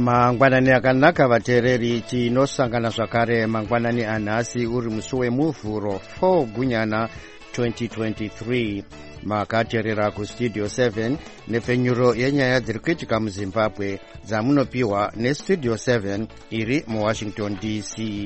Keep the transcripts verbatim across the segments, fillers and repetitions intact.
Mangwanani akanaka vateereri, tinosangana zvakare mangwanani anhasi uri musi wemuvhuro four gunyana twenty twenty-three. Makateerera kustudio seven nepfenyuro yenyaya dziri kuitika muZimbabwe dzamunopiwa nestudio seven iri muWashington D C.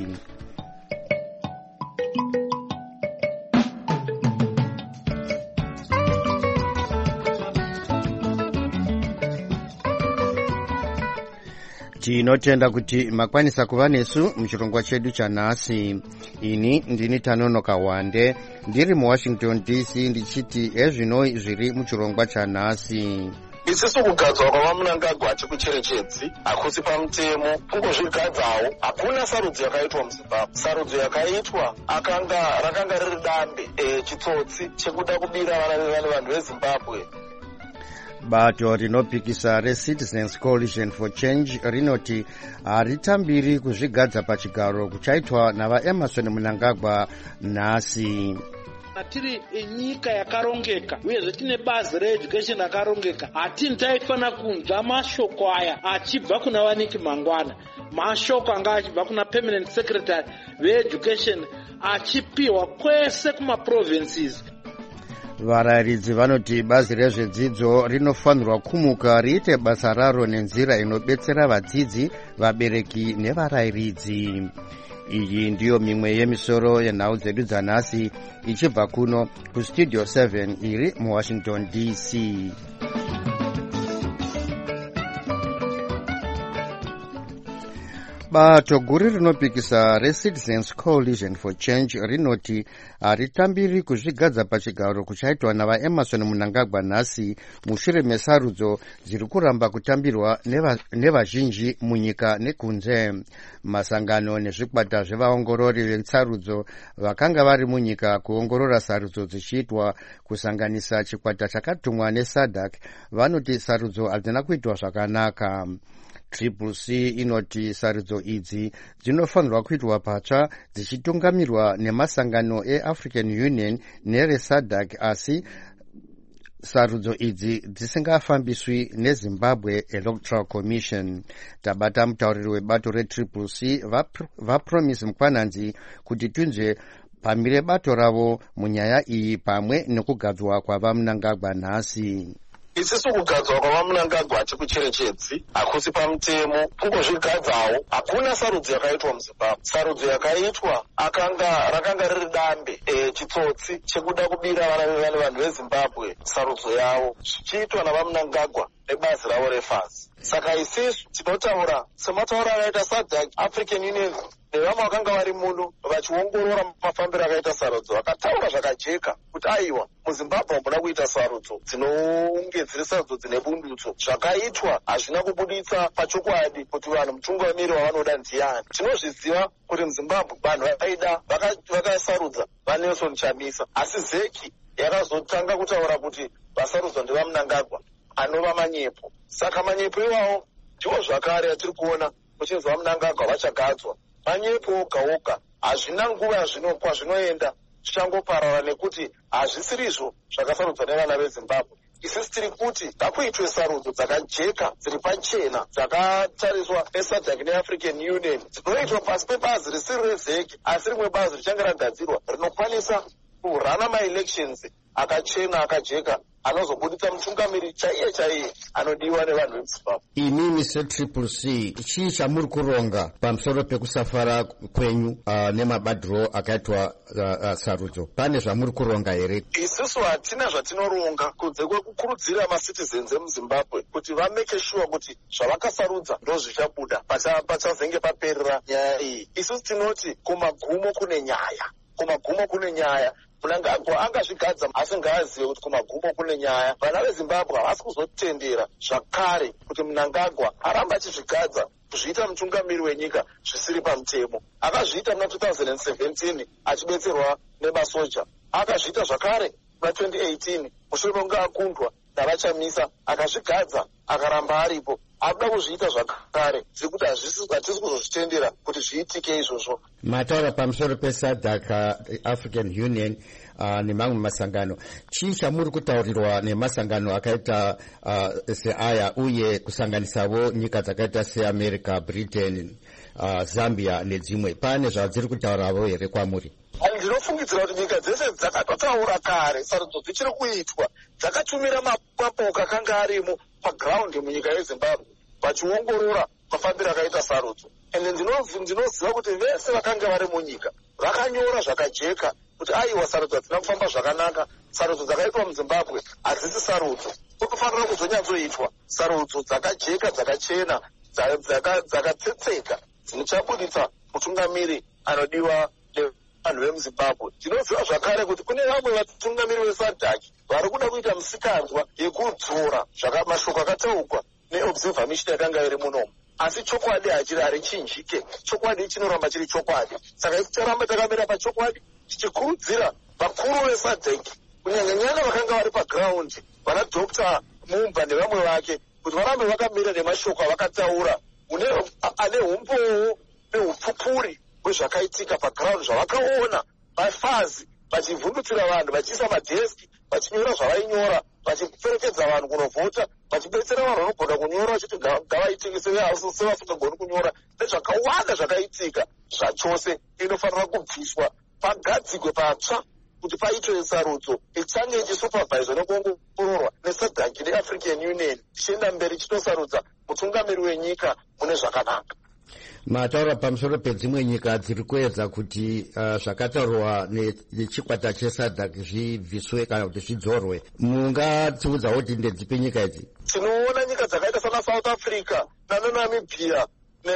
Tinotenda kuti makwanisa kuva nesu muchirongwa chedu chanhasi. Ini ndini Tanonoka Wande ndiri muWashington D C ndichiti ezvino zviri muchirongwa chanhasi. Isisu kugadzwa kwavamunangagwa chekucherechedzi hakusi pamutemo, kungozvigadzawo. Hakuna sarudzo yakaitwa muZimbabwe. Sarudzo yakaitwa akanga rakanga riri dambe e, chitsotsi chekuda kubira vana vevane vanhu veZimbabwe. Bato rinopikisa reCitizens Coalition for Change rinoti haritambiri kuzvigadza pachigaro kuchaitwa navaEmerson Mnangagwa nhasi. Tiri nyika yakarongeka uyezve tine bazi reeducation rakarongeka, hatini taifana kunzwa mashoko aya achibva kuna Vaniki Mangwana, mashoko anga achibva kuna permanent secretary veeducation achipiwa kwese kumaprovinces. Varayiridzi vanoti bazi rezvedzidzo rinofanirwa kumuka riite basa raro nenzira inobetsera vadzidzi, vabereki nevarayiridzi. Iyi ndiyo mimwe yemisoro yenhau dzedu dzanhasi ichibva kuno kustudio seven iri muWashington D C. Bato guru rinopikisa reCitizens Coalition for Change rinoti haritambiri kuzvigadza pachigaro kuchaitwa navaEmerson Mnangagwa nhasi mushure mesarudzo dziri kuramba kutambirwa nevazhinji munyika nekunze. Masangano nezvikwata zvevaongorori vesarudzo vakanga vari munyika kuongorora sarudzo dzichiitwa, kusanganisa chikwata chakatumwa neSADC, vanoti sarudzo hadzina kuitwa zvakanaka. Triple C inoti sarudzo idzi dzinofanirwa kuitwa patsva dzichitungamirwa nemasangano eAfrican Union nereSADC, asi sarudzo idzi dzisingafambiswi neZimbabwe Electoral Commission. Tabata mutauriri webato reTriple C vaPromise Mkwananzi kuti tunzve pamire bato ravo munyaya iyi pamwe nekugadzwa kwavaMnangagwa nhasi. Isisu kugadzwa kwavaMnangagwa chekucherechedzi hakusi pamutemo, kungozvigadzawo. Hakuna sarudzo yakaitwa muZimbabwe. Sarudzo yakaitwa akanga rakanga riri dambe e, chitsotsi chekuda kubira vana vevane vanhu veZimbabwe sarudzo yavo zvichiitwa navaMnangagwa nebazi ravo reFASI. Saka isisu tinotaura sematauro akaita SADC, African Union nevamwe vakanga vari muno vachiongorora mafambiro akaita sarudzo, vakataura zvakajeka kuti aiwa muZimbabwe hamuna kuita sarudzo dzinonge dziri sarudzo dzine bundutso. Zvakaitwa hazvina kubuditsa pachokwadi kuti vanhu mutungamiri wavanoda ndiani. Tinozviziva kuti muZimbabwe vanhu vakaida vakasarudza vaNelson Chamisa, asi zeki yakazotanga kutaura kuti vasarudzwa ndevaMnangagwa anova manyepo. Saka manyepo iwawo ndiwo zvakare atiri kuona kuchinzi vaMnangagwa vachagadzwa. Manyepo oga oga hazvina nguva yazvinokwa zvinoenda zvichangoparara, nekuti hazvisirizvo zvakasarudzwa nevana veZimbabwe. Isisi tiri kuti ngakuitwe sarudzo dzakajeka dziri pachena dzakatariswa neSADC neAfrican Union, dzinoitwa pasi pebazi risiri rezeki asi rimwe bazi richange ragadzirwa rinokwanisa kurana maelections akachena akajeka anozobuditsa mutungamiri chaiye chaiye anodiwa nevanhu veZimbabwe. Inini seTriple C chii chamuri kuronga pamusoro pekusafara kwenyu uh, nemabadhiro akaitwa uh, uh, sarudzo? Pane zvamuri kuronga here? Isusu hatina zvatinoronga kunze kwekukurudzira maCitizens emuZimbabwe kuti vameke sure kuti zvavakasarudza ndo zvichabuda pachazenge paperera nyaya iyi. Isusu tinoti kumagumo kune nyaya, kumagumo kune nyaya. Mnangagwa angazvigadza asi ngaazive kuti kumagumo kune nyaya. Vana veZimbabwe havasi kuzotendera zvakare kuti Mnangagwa aramba achizvigadza kuzviita mutungamiri wenyika zvisiri pamutemo. Akazviita muna two thousand seventeen achibetserwa nemasoja, akazviita zvakare muna twenty eighteen mushure mekunge akundwa navaChamisa, akazvigadza akaramba aripo akuda kuzviita zvakare zvekuti hatisi kuzozvitendera kuti zviitike izvozvo. Mataura pamusoro pesadc African Union uh, nemamwe masangano, chii chamuri kutaurirwa nemasangano akaita uh, seaya uye kusanganisavo nyika dzakaita seAmerica, Britain, uh, Zambia nedzimwe? Pane zvadziri kutauravo here kwamuri? Ndinofungidzira kuti nyika dzese dzakatotaura kare, sarudzo dzichiri kuitwa, dzakatumira mapoka akanga arimo pagiraundi munyika yeZimbabwe vachiongorora mafambiro akaita sarudzo. Ende ndinoziva kuti vese vakanga vari munyika vakanyora zvakajeka kuti aiwa sarudzo hadzina kufamba zvakanaka, sarudzo dzakaitwa muZimbabwe hadzisi sarudzo, kunofanira kuzonyatsoitwa sarudzo dzakajeka, dzakachena, dzakatsetseka, dzinichabuditsa mutungamiri anodiwa vanhu vemuZimbabwe. Ndinoziva zvakare kuti kune vamwe vatungamiri vesadc vari kuda kuita musikanzwa yekudzora mashoko akataurwa neobserver mission yakanga iri munomu, asi chokwadi hachiri harichinjike, chokwadi chinoramba chiri chokwadi. Saka isi ticharamba takamira pachokwadi tichikurudzira vakuru vesadc kunyanyanyanya vakanga vari pagiraundi, vana Dr Mumba nevamwe vake, kuti varambe vakamira nemashoko avakataura ane umbowo neupupuri hwezvakaitika pagiraundi, zvavakaona vafazi vachivhundutsira vanhu, vachiisa madheski, vachinyora zvavainyora, vachiperekedza vanhu kunovhota, vachibetsera vanhu vanogona kunyora vachiti ngavaitike sevasingagoni kunyora, nezvakawanda zvakaitika. Zvachose inofanira kubviswa, pagadzikwe patsva kuti paitwe sarudzo ichange ichisuperviswa nekuongororwa nesadc neAfrican Union, tichienda mberi chinosarudza mutungamiri wenyika mune zvakanaka. Mataura pamusoro pedzimwe nyika dziri kuedza kuti uh, zvakataurwa nechikwata chesadc zvibviswe kana kuti zvidzorwe. Mungatiudzawo kuti ndedzipi nyika idzi? Tinoona nyika dzakaita sana South Africa naNamibia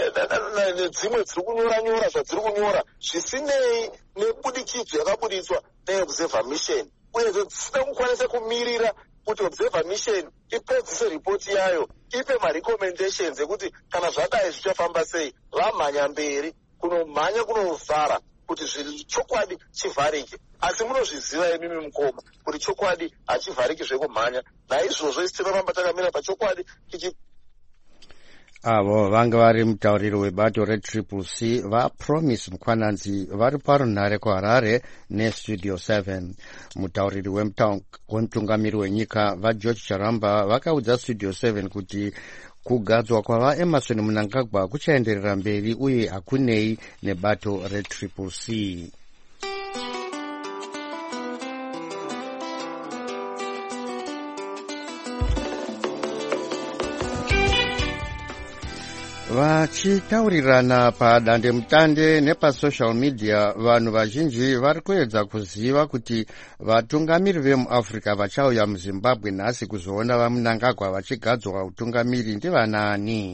nedzimwe dziri kunyora nyora zvadziri kunyora zvisinei nebudikidzo yakabuditswa neobserver mission, uye dzisina kukwanisa kumirira kuti observer mission ipedzise ripoti yayo, ipe marecommendations ekuti kana zvadai zvichafamba sei, vamhanya mberi kunomhanya kunovhara kuti zviri chokwadi chivharike. Asi munozviziva imimi mukoma kuti chokwadi hachivhariki zvekumhanya, naizvozvo isi tinoramba takamira pachokwadi tichi. Avo vanga vari mutauriri webato retriple C vaPromise Mukwananzi vari parunhare kuHarare nestudio seven. Mutauriri wemutungamiri wenyika vaGeorge Charamba vakaudza studio seven kuti kugadzwa kwavaEmmerson Mnangagwa kuchaenderera mberi uye hakunei nebato retriple C. Vachitaurirana padandemutande nepasocial media, vanhu vazhinji vari kuedza kuziva kuti vatungamiri vemuAfrica vachauya muZimbabwe nhasi kuzoona vaMnangagwa vachigadzwa utungamiri ndivanani.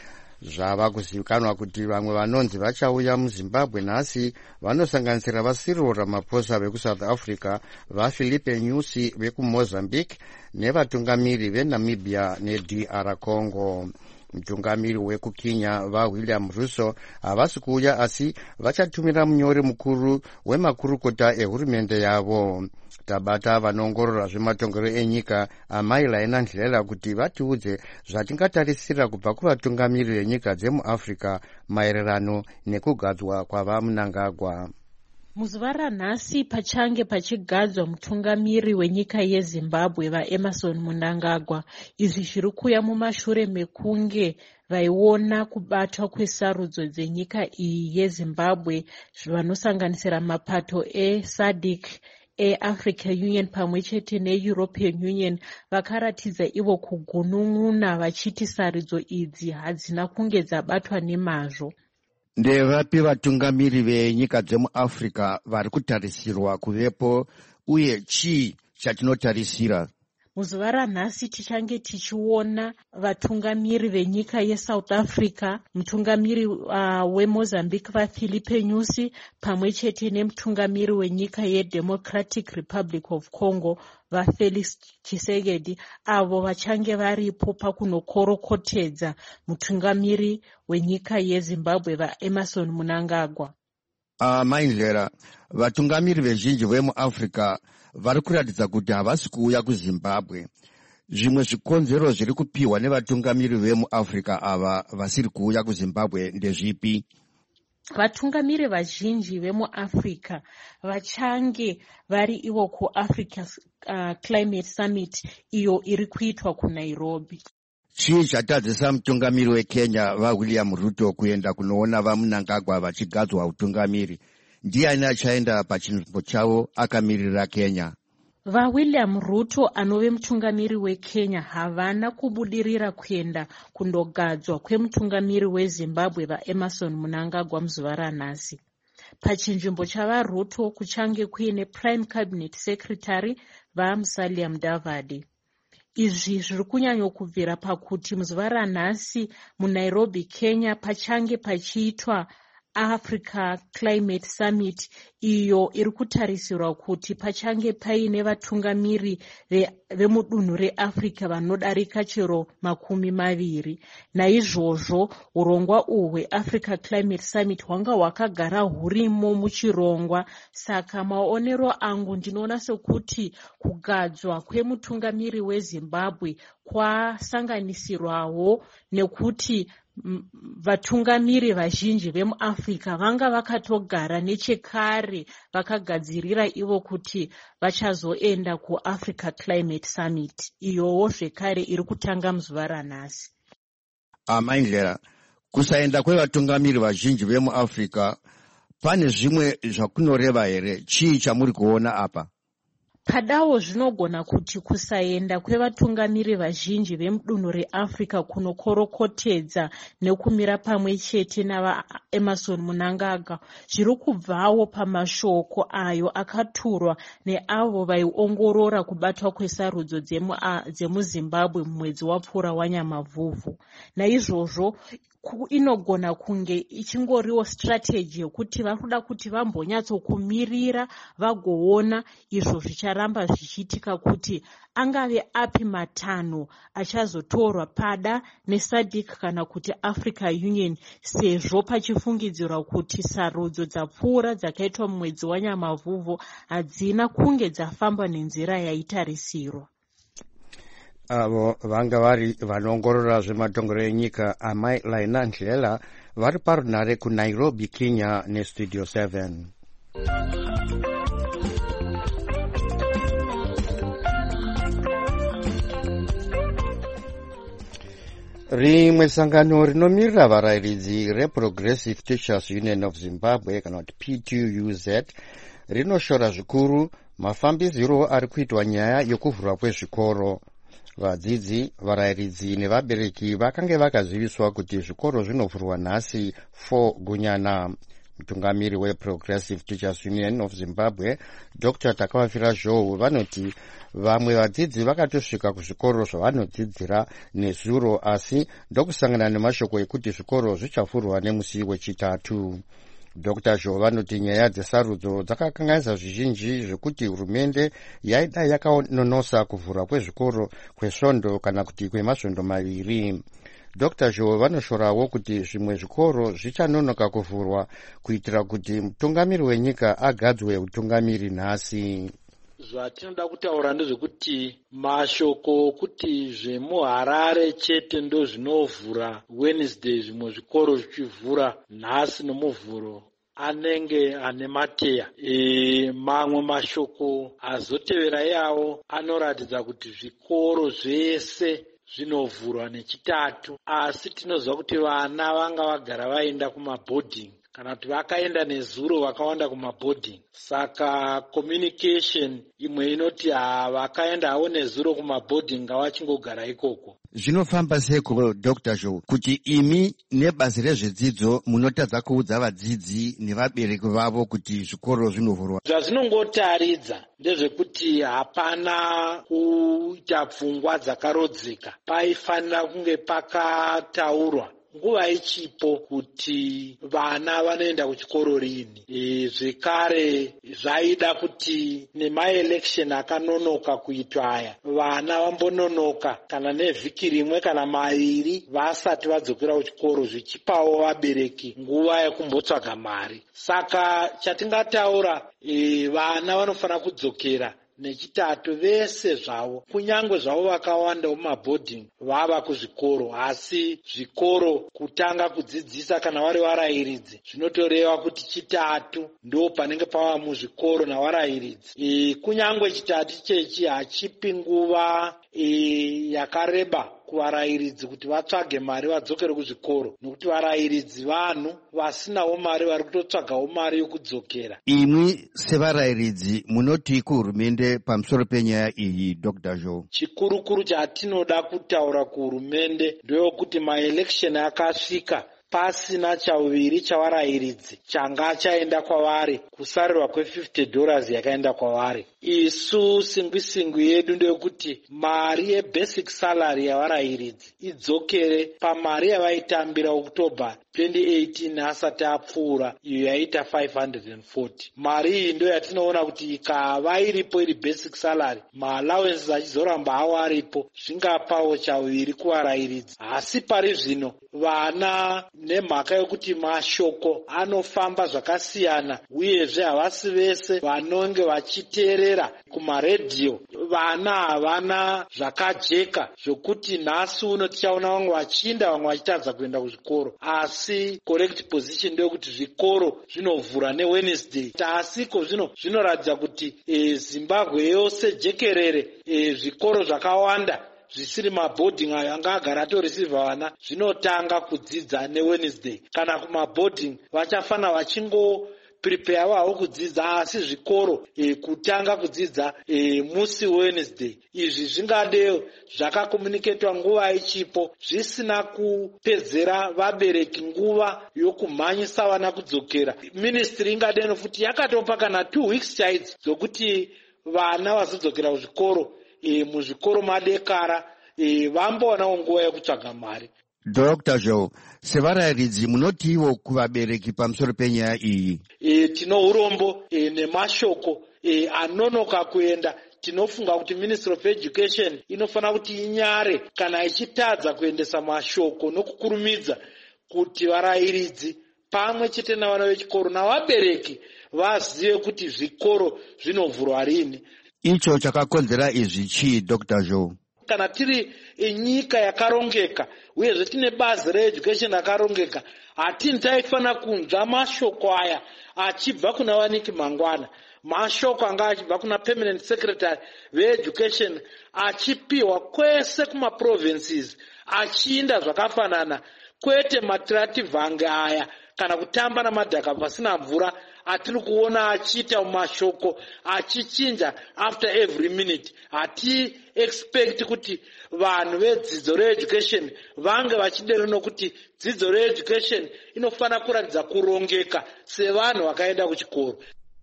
Zvava kuzivikanwa kuti vamwe vanonzi vachauya muZimbabwe nhasi vanosanganisira vaCyril Ramaphosa vekuSouth Africa, vaPhilippe Nyusi vekuMozambique nevatungamiri veNamibia neD R Congo. Mutungamiri wekuKenya vaWilliam Russo havasi kuuya, asi vachatumira munyori mukuru wemakurukota ehurumende yavo. Tabata vanoongorora zvematongero enyika Amai Laina Ndlela kuti vatiudze zvatingatarisira kubva kuvatungamiri venyika dzemuAfrica maererano nekugadzwa kwavaMnangagwa. Muzuva ranhasi pachange pachigadzwa mutungamiri wenyika yeZimbabwe vaEmmerson Mnangagwa, izvi zviri kuuya mumashure mekunge vaiona kubatwa kwesarudzo dzenyika iyi yeZimbabwe vanosanganisira mapato eSADC, eAfrican Union pamwe chete neEuropean Union vakaratidza ivo kugunun'una vachiti sarudzo idzi hadzina kunge dzabatwa nemazvo. Ndevapi vatungamiri venyika dzemuAfrica vari kutarisirwa kuvepo uye chii chatinotarisira? Muzuva ranhasi tichange tichiona vatungamiri venyika yeSouth Africa, mutungamiri uh, weMozambique vaPhilippe Nyusi pamwe chete nemutungamiri wenyika yeDemocratic Republic of Congo vaFelix Tshisekedi, avo vachange varipo pakunokorokotedza mutungamiri wenyika yeZimbabwe vaEmmerson Mnangagwa. Uh, Maindlera, vatungamiri vezhinji vemuAfrica vari kuratidza kuti havasi kuuya kuZimbabwe. zvimwe zvikonzero zviri kupiwa nevatungamiri vemuafrica ava vasiri kuuya kuzimbabwe ndezvipi? Vatungamiri vazhinji vemuafrica vachange vari ivo kuAfrica uh, Climate Summit iyo iri kuitwa kuNairobi. Chii chatadzisa mutungamiri weKenya vaWilliam Ruto kuenda kunoona vaMnangagwa vachigadzwa utungamiri? Ndiani achaenda pachinzvimbo chavo akamirira Kenya? VaWilliam Ruto anove mutungamiri weKenya havana kubudirira kuenda kundogadzwa kwemutungamiri weZimbabwe vaEmerson Mnangagwa muzuva ranhasi. Pachinzvimbo chavaRuto kuchange kuine Prime Cabinet Secretary vaMusalia Mudavadi. Izvi zviri kunyanyokubvira pakuti muzuva ranhasi muNairobi, Kenya pachange pachiitwa Africa Climate Summit iyo iri kutarisirwa kuti pachange paine vatungamiri vemudunhu reAfrica vanodarika chero makumi maviri. Naizvozvo urongwa uhwe Africa Climate Summit hwanga hwakagara hurimo muchirongwa. Saka maonero angu ndinoona sekuti kugadzwa kwemutungamiri weZimbabwe kwasanganisirwawo nekuti vatungamiri vazhinji vemuAfrica vanga vakatogara nechekare vakagadzirira ivo kuti vachazoenda kuAfrica Climate Summit iyowo zvekare iri kutanga muzuva ranhasi. Amaindlera, kusaenda kwevatungamiri vazhinji vemuAfrica pane zvimwe zvakunoreva here? Chii chamuri kuona apa? Padawo zvinogona kuti kusaenda kwevatungamiri vazhinji vemudunhu reAfrica kunokorokotedza nekumira pamwe chete navaEmerson Mnangagwa zviri kubvawo pamashoko ayo akaturwa neavo vaiongorora kubatwa kwesarudzo dzemuZimbabwe mumwedzi wapfuura waNyamavhuvhu. Naizvozvo inogona kunge ichingoriwo strategy yokuti vakuda kuti vambonyatsokumirira vagoona izvo zvicharamba zvichiitika kuti angave api matanho achazotorwa pada neSADC kana kuti Africa Union, sezvo pachifungidzirwa kuti sarudzo dzapfuura dzakaitwa mumwedzi waNyamavhuvhu hadzina kunge dzafamba nenzira yaitarisirwa. Avo vanga vari vanoongorora zvematongero enyika Amai Laina Ndlela vari parunhare kuNairobi, Kenya neStudio seven. Rimwe sangano rinomirira varayiridzi reProgressive Teachers Union of Zimbabwe kana kuti P T U Z rinoshora zvikuru mafambiziro ari kuitwa nyaya yokuvhurwa kwezvikoro. Vadzidzi, varayiridzi nevabereki vakange vakaziviswa kuti zvikoro zvinovhurwa nhasi four Gunyana. Mutungamiri weProgressive Teachers Union of Zimbabwe Doctor Takavafira Zhou vanoti vamwe vadzidzi vakatosvika kuzvikoro zvavanodzidzira nezuro, asi ndokusangana nemashoko ekuti zvikoro zvichavhurwa nemusi wechitatu. Doctor Zhou vanoti nyaya dzesarudzo dzakakanganisa zvizhinji zvekuti hurumende yaida yakanonosa kuvhurwa kwezvikoro kwesvondo kana kuti kwemasvondo maviri. Doctor Zhou vanoshorawo kuti zvimwe zvikoro zvichanonoka kuvhurwa kuitira kuti mutungamiri wenyika agadzwe utungamiri nhasi. Zvatinoda kutaura ndezvekuti mashoko kuti zvemuHarare chete ndo zvinovhura Wednesday zvimwe zvikoro zvichivhura nhasi nomuvhuro anenge ane mateya. E, mamwe mashoko azotevera yawo anoratidza kuti zvikoro zvese zvinovhurwa nechitatu, asi tinoziva kuti vana vanga vagara vaenda kumaboarding kana kuti vakaenda nezuro vakawanda kumaboarding. Saka communication imwe inoti vakaenda havo nezuro kumaboarding ngavachingogara ikoko. Zvinofamba seko Doctor Zhou kuti imi nebazi rezvedzidzo munotadza kuudza vadzidzi nevabereki vavo kuti zvikoro zvinovhurwa? Zvazvinongotaridza ndezvekuti hapana kuita pfungwa dzakarodzeka. Paifanira kunge pakataurwa nguva ichipo kuti vana vanoenda kuchikoro rini. E, zvekare zvaida kuti nemaelection akanonoka kuitwa aya vana vambononoka kana nevhiki rimwe kana mairi vasati vadzokera kuchikoro, zvichipawo vabereki nguva yekumbotsvaga mari. Saka chatingataura, e, vana vanofanira kudzokera nechitatu vese zvavo, kunyange zvavo vakawanda mumabhodhingi vava kuzvikoro, asi zvikoro kutanga kudzidzisa kana vari varayiridzi zvinotoreva kuti chitatu ndo panenge pava muzvikoro navarayiridzi. E, kunyange chitatu chechi hachipi nguva e, yakareba kuvarayiridzi kuti vatsvage mari vadzokere kuzvikoro, nokuti varayiridzi vanhu vasinawo mari vari kutotsvagawo mari yokudzokera. Imwi sevarayiridzi munoti kuhurumende pamusoro penyaya iyi, Doctor Joe? Chikurukuru chatinoda kutaura kuhurumende ndeyokuti maelection akasvika pasina chauviri chavarayiridzi changa chaenda kwavari, kusarirwa kwefifty dollars yakaenda kwavari. Isu singwisingwi yedu ndeyekuti mari yebasic salary yavarayiridzi idzokere pamari yavaitambira October twenty eighteen asati apfuura, iyo yaita five hundred forty. Mari iyi ndo yatinoona kuti ikava iripo iri basic salary, ma-allowances achizoramba awo aripo, zvingapawo chauviri kuvarayiridzi. Asi pari zvino vana nemhaka yokuti mashoko anofamba zvakasiyana, uyezve havasi vese vanonge vachiteerera kumaredhiyo, vana havana zvakajeka zvokuti nhasi uno tichaona vamwe vachiinda vamwe vachitadza kuenda kuzvikoro. Asi correct position ndeyekuti zvikoro zvinovhura neWednesday. Asiko zvino zvinoratidza kuti e, Zimbabwe yose jekerere e, zvikoro zvakawanda zvisiri mabhodhingi ayo anga agara atorisiva vana zvinotanga kudzidza neWednesday. Kana kumabhodhingi vachafana vachingo prepare wavo kudzidza, asi zvikoro e, kutanga kudzidza e, musi Wednesday. Izvi zvingade zvakakomuniketwa nguva ichipo, zvisina kupedzera vabereki nguva yokumhanyisa vana kudzokera. Ministry ingade nofuti yakatopa kana two weeks chaidzo dzokuti vana vazodzokera kuzvikoro e, muzvikoro madekara e, vamboonawo nguva yekutsvaga mari. Doctor Joe, sevarayiridzi munotiwo kuvabereki pamusoro penyaya iyi? E, tino urombo e, nemashoko e, anonoka kuenda. Tinofunga kuti Ministry of Education inofana kuti inyare kana ichitadza kuendesa mashoko nokukurumidza kuti varayiridzi pamwe chete navana vechikoro navabereki vazive kuti zvikoro zvinovhurwa rini. Icho chakakonzera izvi chii, Doctor Joe? Kana tiri nyika yakarongeka uyezve tine bazi reeducation rakarongeka, hatini taifana kunzwa mashoko aya achibva kuna Waniki Mangwana, mashoko anga achibva kuna permanent secretary veeducation achipiwa kwese kumaprovinces achiinda zvakafanana, kwete matirativhange aya kana kutamba namadhaka pasina mvura atiri kuona achiita mashoko achichinja after every minute. Hati expect kuti vanhu vedzidzo reeducation vange vachidero nokuti dzidzo reeducation inofana kuratidza kurongeka sevanhu vakaenda kuchikoro.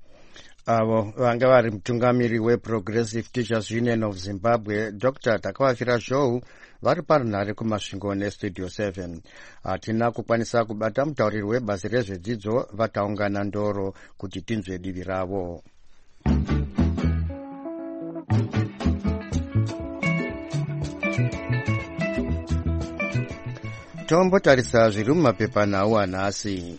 Avo vanga vari mutungamiri weProgressive Teachers Union of Zimbabwe, Doctor Takavafira Joe, vari parunhare kumasvingo nestudio seven. Hatina kukwanisa kubata mutauriri webazi rezvedzidzo, vataungana ndoro kuti tinzwe divi ravo. Tombotarisa zviri mumapepanhau anhasi.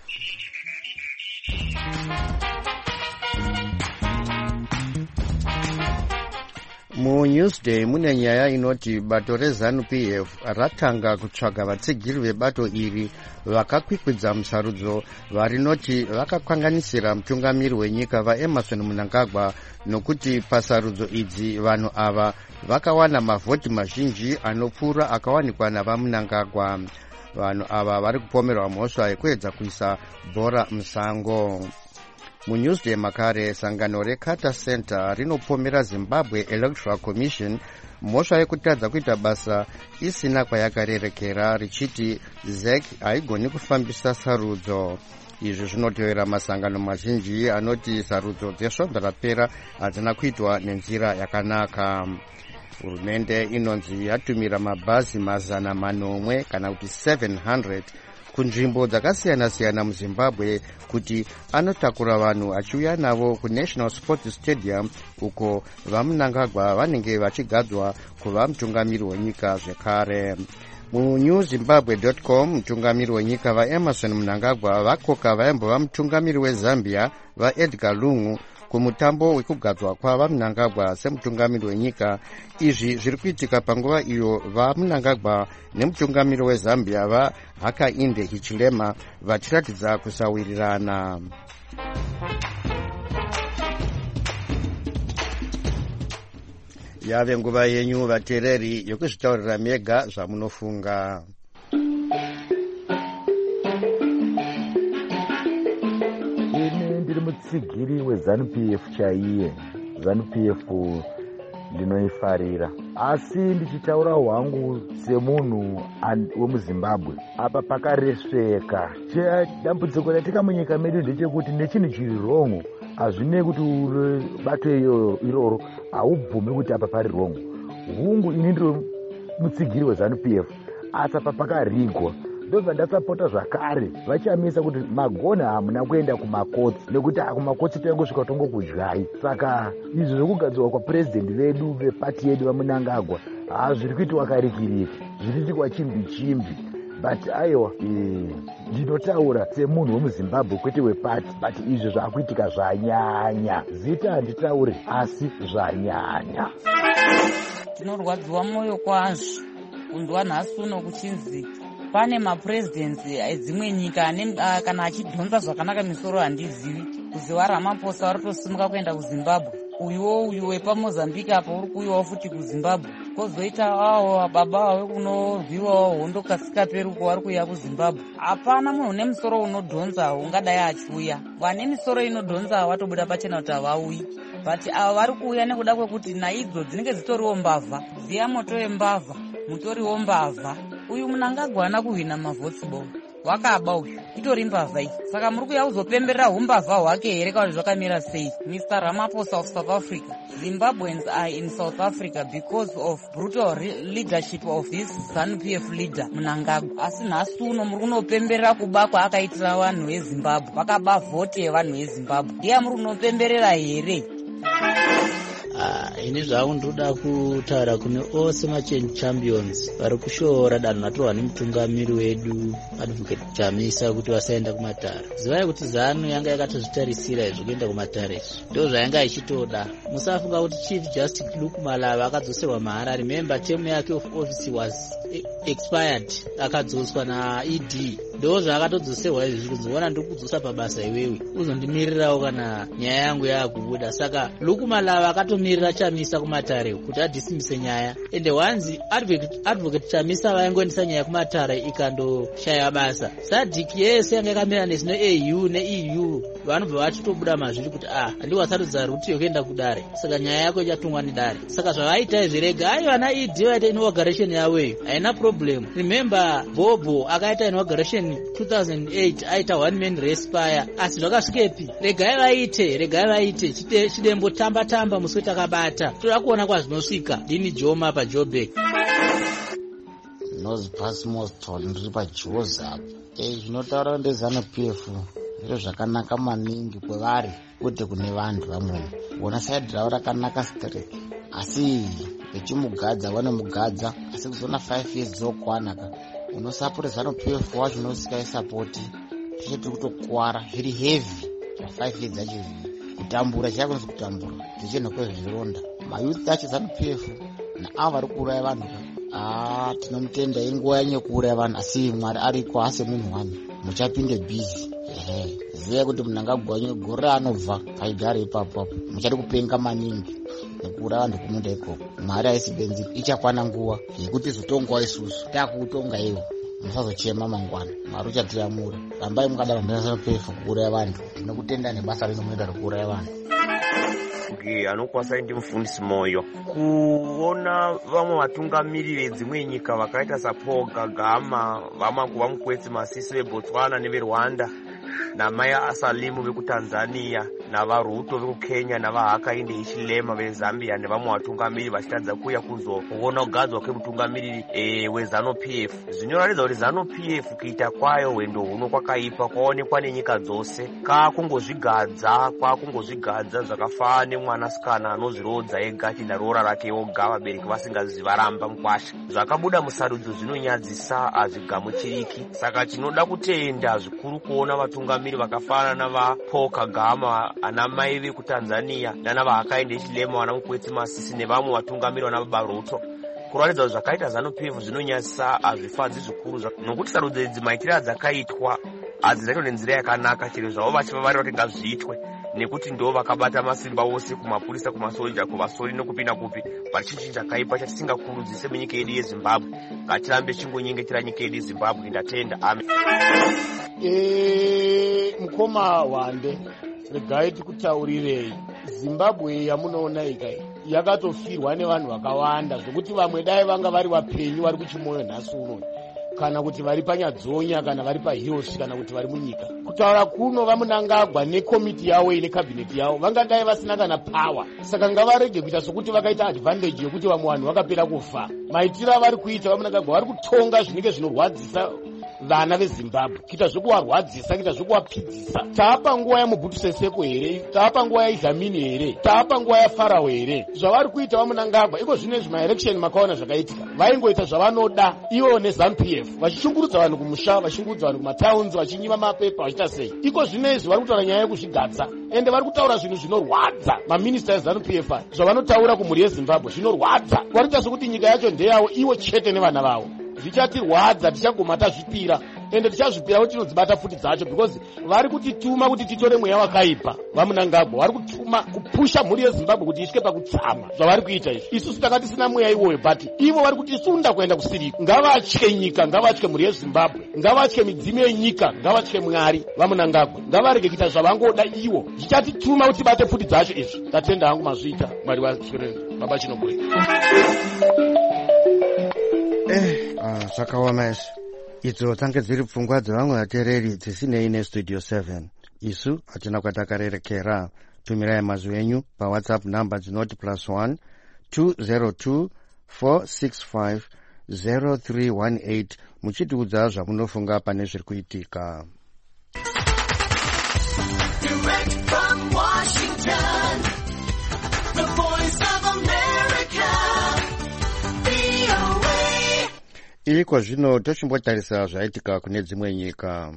MuNewsday mune nyaya inoti bato reZANU-P F ratanga kutsvaga vatsigiri vebato iri vakakwikwidza musarudzo varinoti vakakwanganisira mutungamiri wenyika vaEmmerson Mnangagwa, nokuti pasarudzo idzi vanhu ava vakawana mavhoti mazhinji anopfuura akawanikwa navaMnangagwa. Vanhu ava vari kupomerwa mhosva yekuedza kuisa bhora musango. MuNewsday makare sangano reCarter Center rinopomera Zimbabwe Electoral Commission mhosva yekutadza kuita basa isina kwayakarerekera, richiti Z E C haigoni kufambisa sarudzo. Izvi zvinotevera masangano mazhinji anoti sarudzo dzesvondo rapera hadzina kuitwa nenzira yakanaka. Hurumende inonzi yatumira mabhazi mazana manomwe kana kuti seven hundred kunzvimbo dzakasiyana-siyana muZimbabwe kuti anotakura vanhu achiuya navo kuNational Sports Stadium, uko vaMnangagwa vanenge vachigadzwa kuva mutungamiri wenyika zvekare. Mu Zimbabwe dot com mutungamiri wenyika vaEmmerson Mnangagwa vakoka vaimbova mutungamiri weZambia vaEdgar Lungu kumutambo wekugadzwa kwava Mnangagwa semutungamiri wenyika. Izvi zviri kuitika panguva iyo vaMnangagwa nemutungamiri weZambia vaHakainde Hichilema vachiratidza kusawirirana. Yave nguva yenyu vateereri yokuzvitaurira mega zvamunofunga. Ini ndiri mutsigiri weZANU-P F chaiye. ZANU-P F ndinoifarira, asi ndichitaura hwangu semunhu wemuZimbabwe, apa pakaresveka. Dambudziko ratika munyika medu ndechekuti nechinhu chiri wrong hazvinei kuti batwe iroro haubvumi kuti apa pari wrong. Hungu ini ndiri mutsigiri weZANU-P F, asi apa pakarigwa. Ndobva ndasapota zvakare vachamisa kuti magona hamuna kuenda kumakotsi nekuti kumakotsi tangosvika tongokudyai. Saka izvi zvokugadzirwa kwapurezidendi vedu vepati yedu vaMnangagwa hazviri kuitwa karikiriki, zviriitikwa chimbi chimbi. But aiwa ndinotaura semunhu wemuZimbabwe kwete wepati, but izvi zvaakuitika zvanyanya. Zita handitauri asi zvanyanya. Tinorwadziwa mwoyo kwazvo kunzwa nhasi uno kuchinzi pane mapurezidensi edzimwe nyika kana achidhonza zvakanaka misoro handizivi. Kuziva Ramaphosa vari kutosimuka kuenda kuZimbabwe, uyuwo uyu wepaMozambique apa uri kuuyawo futi kuZimbabwe, kozoita awo baba vekunorwiwawo hondo kasika peruko vari kuuya kuZimbabwe. Hapana munhu une musoro unodhonza ungadai achiuya. Vane misoro inodhonza watobuda pachena kuti havauyi, but ava vari kuuya nekuda kwekuti naidzo dzinenge dzitoriwo mbavha. Ziya moto wembavha mutoriwo mbavha. Uyu Mnangagwa haana kuhwina mavhotsibo, wakaba uyu itori mbavha iyi. Saka muri kuuya kuzopemberera umbavha hwake here kuti zvakamira sei? Mister Ramaphosa of South Africa, Zimbabweans are in South Africa because of brutal leadership of his ZANU-P F leader Mnangagwa. Asi nhasi uno muri kunopemberera kuba kwaakaitira vanhu veZimbabwe, vakaba vhote yevanhu veZimbabwe. Ndiye muri kunopemberera here? Uh, ini zvangu ndoda kutaura kune ose machange champions vari kushoora danho ratorwa nemutungamiri wedu Advocate Chamisa kuti vasaenda kumatare. Zivai kuti ZANU yanga yakatozvitarisira izvo kuenda kumatare izvo, ndo zvayanga ichitoda. Musafunga kuti Chief Justice Luke Malava akadzoserwa mahara. Remember term yake of office was expired, akadzoswa naE D. Ndo zvaakatodzoserwa izvi kunzoona ndokudzosa pabasa iwewe uzondimirirawo kana nyaya yangu yakubuda. Saka Luke Malava akatomirira Chamisa kumatare kuti adhisimise nyaya, ende wanzi Advocate, Advocate Chamisa vaingoendesa nyaya kumatare ikandoshaya basa. Sadhik yese yanga yakamira nezvino A U neE U vanobva vachitobuda mazviri kuti ah handiwasarudza ruti yokuenda kudare, saka nyaya yako ichatungwa nedare. Saka zvavaita izvirega aiwa naE D vaita inauguration yaweyo haina problem. Remember Bobo akaita inauguration two thousand eight aita one man race paya, asi zvakasvikepi? Regai vaite, regai vaite chidembo tamba tamba musi takabata. Toda kuona kwazvinosvika. Ndini Joma paJoburg. Nozi Pasmoston ndiri paJoza. Eh zvinotaura ndezANU-P F zviro zvakanaka maningi kwevari kwete kune vanhu vamwe. Vona side ravo rakanaka straight, asi vechimugadza vanomugadza, asi kuzoona five years dzokwanaka unosapota ZANU-P F wacho unosikaisapoti tichiti kutokuwara zviri heavy five years acho kutambura chakonzi kutambura zvicheno kwezvironda. Mayouth acho ZANU-P F naavo vari kuuraya vanhu ah tinomutenda inguva yenyu yekuuraya vanhu, asi Mwari ariko ase munhu wani muchapinde busy. Ehe ziya kuti Mnangagwa wenyu gore anobva paigare ipapo muchade kupenga maningi nekuuraya vanhu kumunda ikoko. Mwari haisi benzi, ichakwana nguva yekuti izotongwa isusu takuutonga iwo. Musazochema mangwana, Mwari uchatiyamura. Rambai mukadaro ndezANU-P F kuuraya vanhu. Tinokutenda nebasa rino munoita rekuuraya vanhu. Okay, anokwasa ndi mufundisi moyo kuona vamwe vatungamiri vedzimwe nyika vakaita saPaul Kagame, vamwe vamukwetsi Masisi veBotswana neveRwanda, namaya Asalimu vekuTanzania, navaRuto vekukenya, navaHakainde Hichilema veZambia, nevamwe vatungamiri vachitadza kuuya kuzoona kugadzwa kwemutungamiri e, weZANU-P F. Zvinoratidza kuti ZANU-P F kuita kwayo wendo huno kwakaipa kwaonekwa nenyika dzose, kakungozvigadza kwakungozvigadza zvakafanana nemwanasikana anozvirodza ega achida roora rake oga vabereki vasingazivi varamba mukwasha. Zvakabuda musarudzo zvinonyadzisa, hazvigamuchiriki. Saka tinoda kutenda zvikuru kuona vatungamiri vakafanana navaPaul Kagame ana mai vekutanzania nana vaakaende chilema vana mukwetsi masisi nevamwe vatungamiri vana baba Ruto kuratidza kuti zvakaita ZANU P F zvinonyasa hazvifadzi zvikuru nokuti sarudzo idzi maitiro adzakaitwa hadzizaitwa nenzira yakanaka chero zvavo vachivavarira kuti ngazviitwe nekuti ndo vakabata masimba ose kumapurisa kumasoja kuvasori nokupinda kupi pachinhu chakaipa chatisingakurudzise munyika yedu yeZimbabwe. Ngatirambe chingonyengetera nyika yedu yeZimbabwe. Ndatenda. Amen. Eh, mukoma Wande, regai tikutaurirei. Zimbabwe yamunoona ikai yakatofirwa nevanhu vakawanda zvokuti vamwe dai vanga vari vapenyu vari kuchimoyo nhasi uno, kana kuti vari panyadzonya, kana vari pahills, kana kuti vari munyika. Kutaura kuno vamunangagwa nekomiti yavo ine kabineti yavo vangadai vasina kana power, saka ngavarege kuita sokuti vakaita advantage yokuti vamwe vanhu vakapera kufa. Maitiro avari kuita vamunangagwa vari kutonga zvinenge zvinorwadzisa vana veZimbabwe, kuita zvokuvarwadzisa, kuita zvokuvapidzisa. Taapa nguva yaMobutu Seseko here? Taapa nguva yaIdlamini here? Taapa nguva yaFarao here? Zvavari kuita vamunangagwa iko zvinezvi maelection makaona zvakaitika, vaingoita zvavanoda ivo neZANU P F, vachishungurudza vanhu kumusha, vachishungurudza vanhu kumatowns, vachinyima mapepa, vachiita sei. Iko zvinezvi vari kutaura nyaya yekuzvigadza, ende vari kutaura zvinhu zvinorwadza. Maminista eZANU P F zvavanotaura kumhuri yeZimbabwe zvinorwadza. Vari kuita sokuti nyika yacho ndeyavo ivo chete nevana vavo. Zvichatirwadza, tichagoma tazvipira, ende tichazvipira kuti tinodzibata futi dzacho, because vari kutituma kuti titore mweya wakaipa. Vamunangagwa vari kutuma kupusha mhuri yeZimbabwe kuti isvike pakutsama. Zvavari kuita izvi isusu takati sina mweya iwoyo, but ivo vari kutisunda kuenda kusirika. Ngavatye nyika, ngavatye mhuri yeZimbabwe, ngavatye midzimu yenyika, ngavatye Mwari. Vamunangagwa ngavarege kuita zvavangoda ivo, zvichatituma kuti tibate futi dzacho izvi. Tatenda hangu mazviita. Mwari vaswere baba Chinogwe. Eh, ah, zvakaoma izvi. Idzo dzange dziri pfungwa dzevamwe vateereri dzisinei nestudio seven. Isu hatina kwatakarerekera. Tumirai mazwi enyu paWhatsApp namba dzinoti plus one two zero two four six five zero three one eight muchitiudza zvamunofunga pane zviri kuitika. Direct from Washington, the voice of America. Iko zvino tochimbotarisa zvaitika kune dzimwe nyika.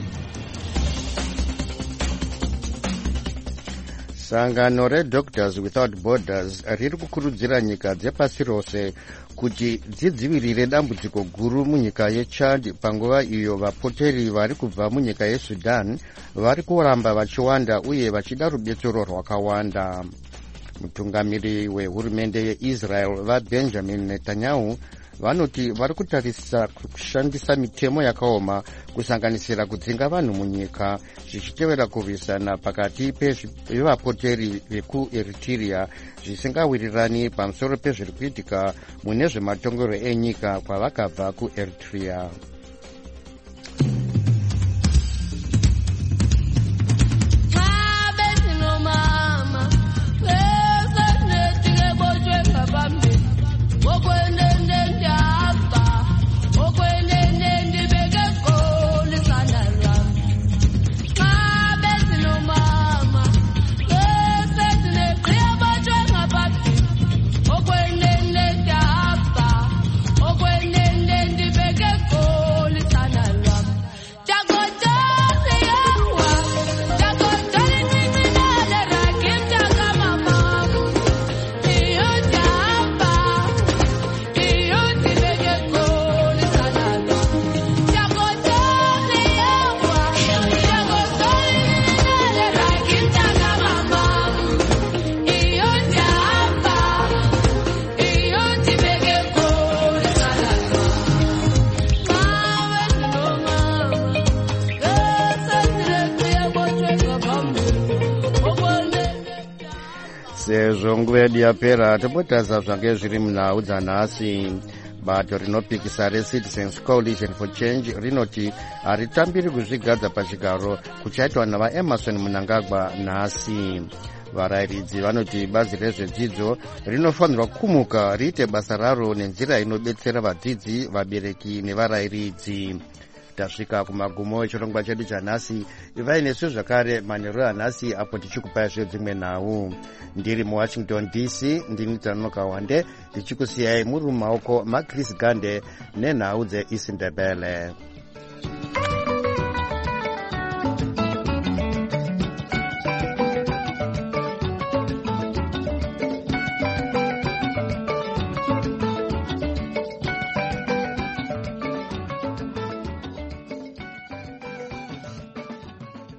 Sangano reDoctors Without Borders riri kukurudzira nyika dzepasi rose kuti dzidzivirire dambudziko guru munyika yeChad panguva iyo vapoteri vari kubva munyika yeSudan vari kuramba vachiwanda uye vachida rubetsero rwakawanda. Mutungamiri wehurumende yeIsrael vaBenjamin Netanyahu vanoti vari kutarisa kushandisa mitemo yakaoma kusanganisira kudzinga vanhu munyika zvichitevera kurwisana pakati pevapoteri vekuEritrea zvisingawirirani pamusoro pezviri kuitika mune zvematongero enyika kwavakabva kuEritrea. Sezvo nguva yedu yapera tombotasa zvange zviri munhau dzanhasi. Bato rinopikisa reCitizens Coalition for Change rinoti haritambiri kuzvigadza pachigaro kuchaitwa navaEmerson Mnangagwa nhasi. Varayiridzi vanoti bazi rezvedzidzo rinofanirwa kumuka riite basa raro nenzira inobetsera vadzidzi, vabereki nevarayiridzi. Tasvika kumagumo echirongwa chedu chanhasi. Ivai nesu zvakare manheru anhasi apo tichikupai zvedzimwe nhau. Ndiri muWashington D C ndini Tanoka Wande ndichikusiyai muri mumaoko maChris Gande nenhau dzeIsindebele.